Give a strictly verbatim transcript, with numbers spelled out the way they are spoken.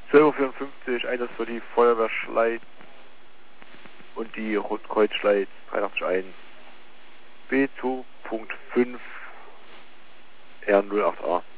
zwölf Uhr vierundfünfzig, Einsatz für die Feuerwehr Schleiz und die Rotkreuz Schleiz dreihunderteins B zwei Punkt fünf R null acht A.